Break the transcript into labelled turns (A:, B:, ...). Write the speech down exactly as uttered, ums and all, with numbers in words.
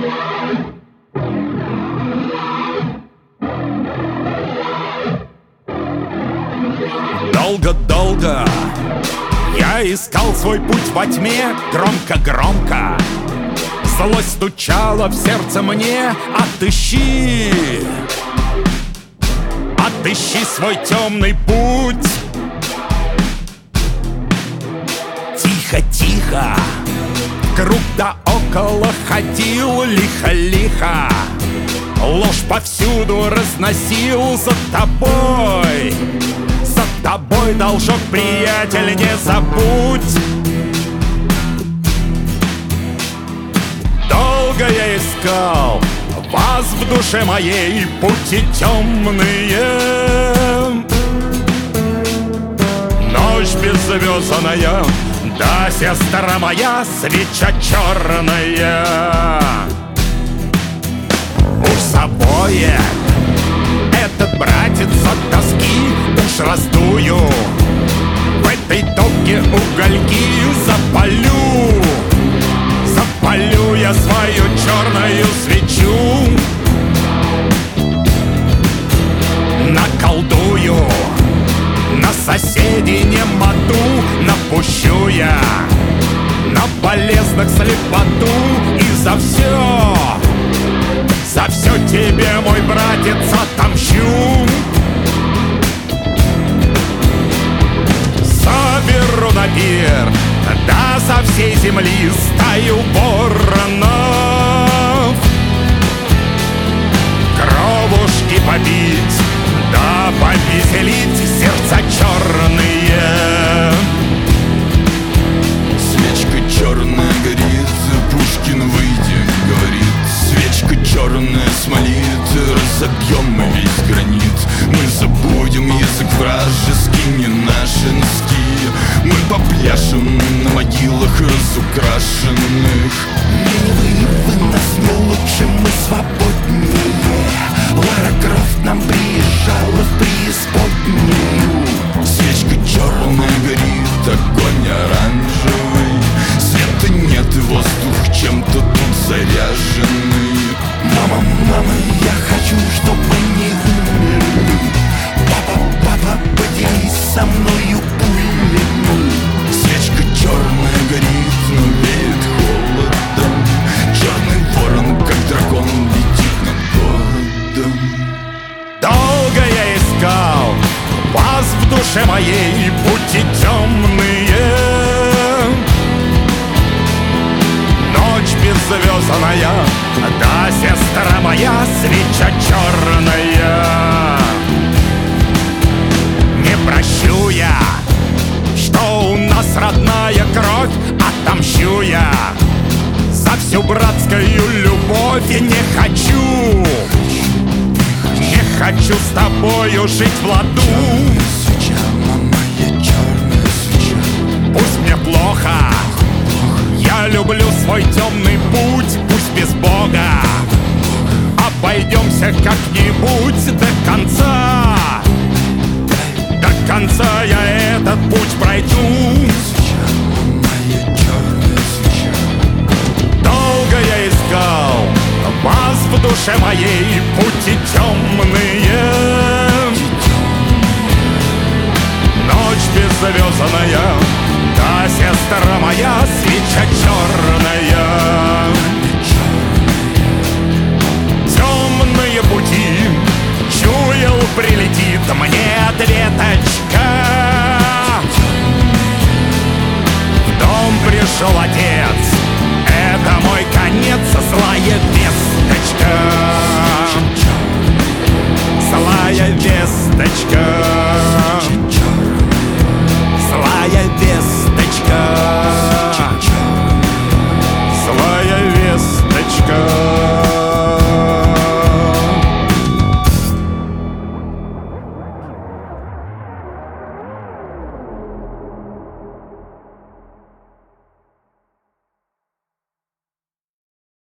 A: Долго-долго я искал свой путь во тьме. Громко-громко злость стучала в сердце мне. Отыщи, отыщи свой темный путь. Тихо-тихо круг да около ходил, лихо-лихо ложь повсюду разносил. За тобой, за тобой, должок, приятель, не забудь. Долго я искал вас в душе моей, пути темные. Ночь беззвездная, да, сестра моя, свеча черная. Уж обоих этот братец от тоски уж раздую. В этой топке угольки запалю, запалю я свою черную свечу. Наколдую на соседей немоту, напущу я на болезных слепоту. И за все, за все тебе, мой братец, отомщу. Соберу на пир, да, со всей земли стаю воронов. Кровушки побить, да повеселить сердца черные.
B: Свечка черная горит, Пушкин, выйди, говорит. Свечка черная смолит, разобьем мы весь гранит. Мы забудем язык вражеский, не наши носки. Мы попляшем на могилах разукрашенных.
C: Милые вы нас не лучше, мы свободнее. Лара Крофт нам приезжала в преисподнюю.
B: Свечка черная горит, огонь оранжевый. Света нет и воздух чем-то тут заряженный.
C: Мама, мама, я хочу, чтобы не умерли. Папа, папа, поделись со мною пулями.
B: Свечка черная горит, но веет холодом. Черный ворон, как дракон, летит над городом.
A: Долго я искал вас в душе моей, пути темные. Ночь беззвездная, да, сестра моя, свеча черная. Не прощу я, что у нас родная кровь, отомщу я за всю братскую любовь. И не хочу, не хочу с тобою жить в ладу.
B: Свеча, моя черная свеча.
A: Пусть мне плохо, я люблю свой темный путь. Пусть без Бога обойдемся как-нибудь до конца. До конца я этот путь пройду.
B: Свеча, моя черная свеча.
A: Долго я искал вас в душе моей, пути темные. Ночь беззвездная, да, сестра моя, свеча черная. Темные пути, чуял, прилетит мне ответочка. В дом пришел отец, это мой конец, злая весточка. Злая весточка.